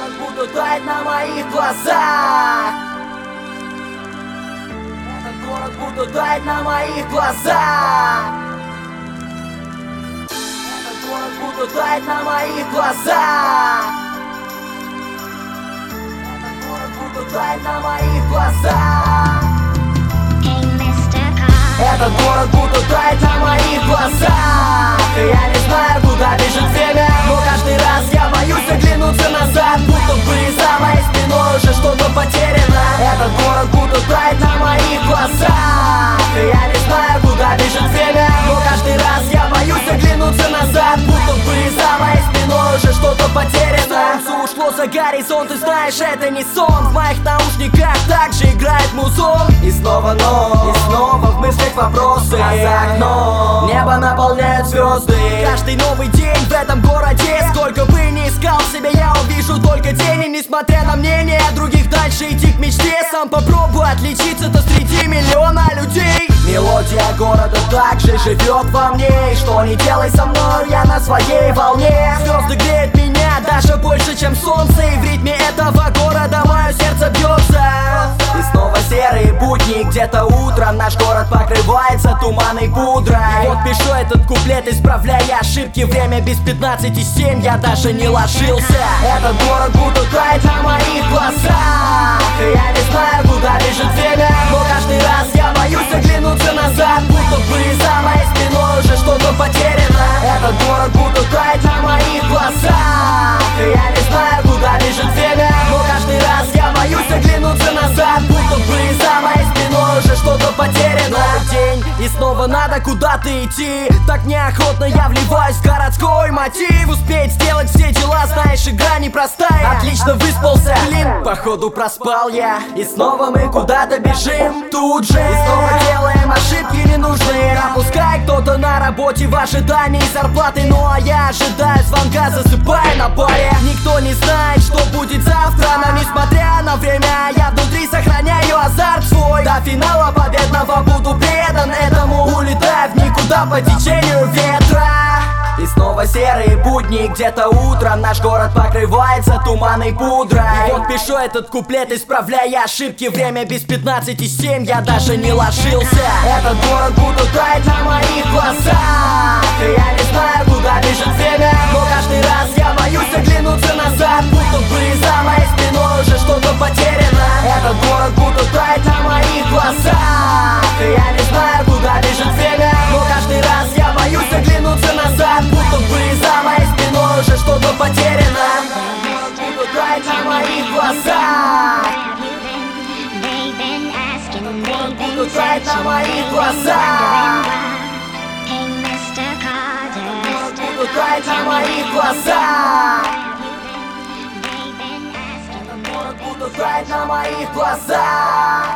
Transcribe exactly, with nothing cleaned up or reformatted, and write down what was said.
город будут тать на моих глазах. Этот город будут тать на моих глазах. Этот город будут тать на моих глазах. Этот город будут тать на моих глазах. Этот город будут тать на моих глазах. Я не знаю, куда бежит время, но каждый раз я боюсь оглянуться назад, будто бы за моей спиной уже что-то потеряно. Этот город будут тать на моих глазах. Я не знаю, куда бежит время, но каждый раз я боюсь оглянуться назад, будто бы за моей спиной уже что-то потеряно. Солнце ушло за горизонт, ты знаешь, это не сон. В моих наушниках также играет музон. И снова ночь, и снова в мыслях вопросы, а за окном небо наполняет звезды. Каждый новый день в этом городе, сколько бы ни искал себя, я увижу только тени. Несмотря на мнение других, дальше идти к мечте. Сам попробую отличиться-то среди миллиона людей. Мелодия города также живет во мне. И что не делай со мной, я на своей волне. Звезды греют меня даже больше, чем солнце. И в ритме этого города мое сердце бьется. И снова серые будни, где-то утром наш город покрывается туманной пудрой. И вот пишу этот куплет, исправляя ошибки. Время без пятнадцати семь, я даже не ложился. Этот город будут таять на моих глазах. Я не знаю, куда бежит время, но каждый раз я боюсь оглянуться назад, будто бы за моей спиной уже что-то потеряно. Этот город будут таять на моих глазах. Я не знаю, куда бежит время, но каждый раз я боюсь оглянуться назад, будто бы за моей спиной уже что-то потеряно. Новый день, и снова надо куда-то идти. Так неохотно я вливаюсь в городской мотив. Успеть сделать все дела, знаешь, игра непростая. Отлично выспался, блин, походу проспал я. И снова мы куда-то бежим тут же. И снова делаем ошибки ненужные. А пускай кто-то на работе в ожидании зарплаты, ну а я ожидаю звонка, засыпая на паре. Никто не знает, что будет завтра, но несмотря на время, я внутри сохраняю азарт свой. До финала победного буду предан этому, улетая в никуда по течению ветра. И снова серые будни, где-то утром наш город покрывается туманной пудрой. И вот пишу этот куплет, исправляя ошибки. Время без пятнадцати семь, я даже не ложился. Этот город будут таять на моих глазах. Я не знаю, куда бежит время, но каждый раз я боюсь оглянуться назад, будто бы за моей спиной уже что-то потеряно. Этот город будут таять на моих глазах. Я не знаю, куда бежит время, но каждый раз я боюсь оглянуться назад, будто бы за моей спиной уже что-то потеряно. Будут таять на моих глазах. Будут таять на моих глазах. Будут таять на моих глазах. Будут таять на моих глазах.